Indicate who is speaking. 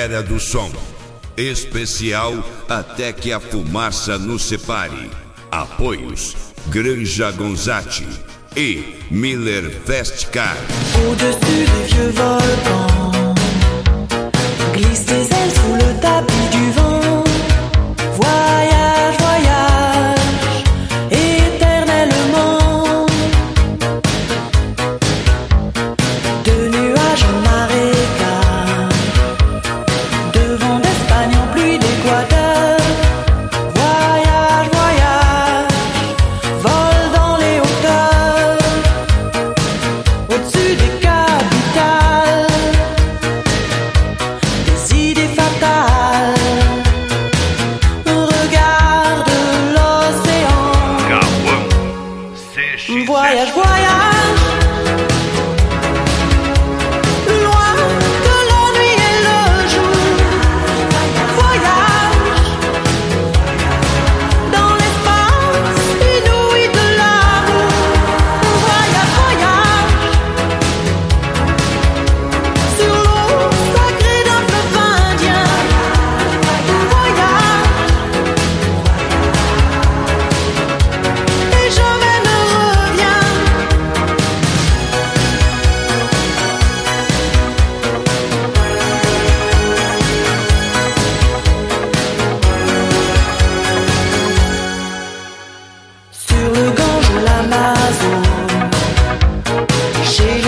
Speaker 1: Era do Som. Especial Até que a Fumaça nos Separe. Apoios Granja Gonzatti et Miller Fest Car.
Speaker 2: Au-dessus des vieux volcans, glisse tes ailes sous le tapis du vent. Voyage, voyage, éternellement. De nuages en marécage, de vent d'Espagne en pluie d'Équateur. Voyage, voyage, vol dans les hauteurs. Au-dessus des capitales, des idées fatales. Regarde l'océan. Voyage, voyage, loin de la nuit et le jour. Voyage, dans l'espace inouï de l'amour. Voyage, voyage, sur l'eau sacrée d'un fleuve indien. Voyage, et jamais ne reviens. Sur le Gange ou l'Amazone, chez